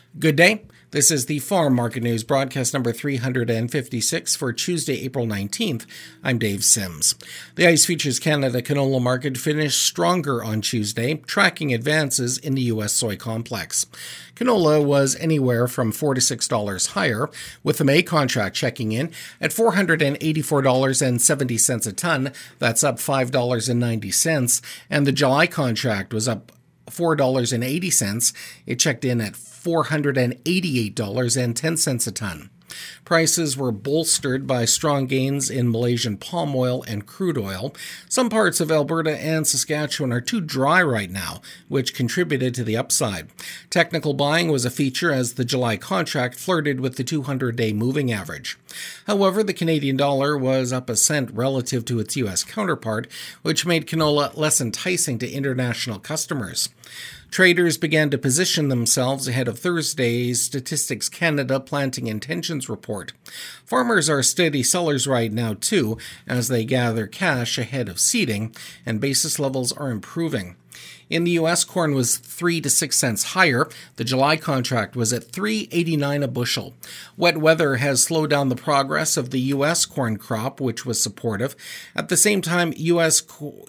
Good day. This is the Farm Market News broadcast number 356 for Tuesday, April 19th. I'm Dave Sims. The ICE Futures Canada canola market finished stronger on Tuesday, tracking advances in the U.S. soy complex. Canola was anywhere from $4 to $6 higher, with the May contract checking in at $484.70 a ton. That's up $5.90, and the July contract was up $4.80. It checked in at $488.10 a ton. Prices were bolstered by strong gains in Malaysian palm oil and crude oil. Some parts of Alberta and Saskatchewan are too dry right now, which contributed to the upside. Technical buying was a feature as the July contract flirted with the 200-day moving average. However, the Canadian dollar was up a cent relative to its U.S. counterpart, which made canola less enticing to international customers. Traders began to position themselves ahead of Thursday's Statistics Canada Planting Intentions report. Farmers are steady sellers right now, too, as they gather cash ahead of seeding, and basis levels are improving. In the U.S., corn was 3 to 6 cents higher. The July contract was at $3.89 a bushel. Wet weather has slowed down the progress of the U.S. corn crop, which was supportive. At the same time, U.S.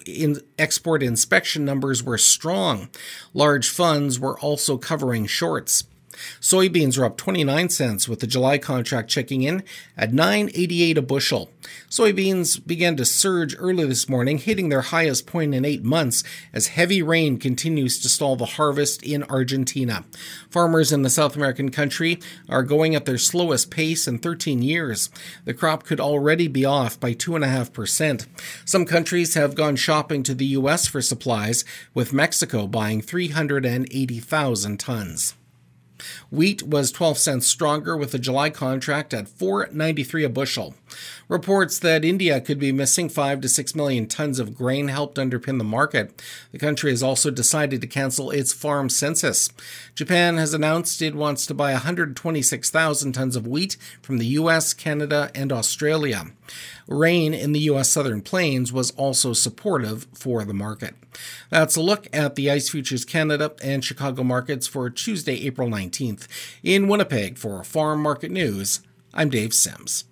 export inspection numbers were strong. Large funds were also covering shorts. Soybeans are up 29 cents, with the July contract checking in at $9.88 a bushel. Soybeans began to surge early this morning, hitting their highest point in 8 months as heavy rain continues to stall the harvest in Argentina. Farmers in the South American country are going at their slowest pace in 13 years. The crop could already be off by 2.5%. Some countries have gone shopping to the U.S. for supplies, with Mexico buying 380,000 tons. Wheat was 12 cents stronger, with the July contract at $4.93 a bushel. Reports that India could be missing 5 to 6 million tons of grain helped underpin the market. The country has also decided to cancel its farm census. Japan has announced it wants to buy 126,000 tons of wheat from the U.S., Canada, and Australia. Rain in the U.S. Southern Plains was also supportive for the market. That's a look at the ICE Futures Canada and Chicago markets for Tuesday, April 19th. In Winnipeg for Farm Market News, I'm Dave Sims.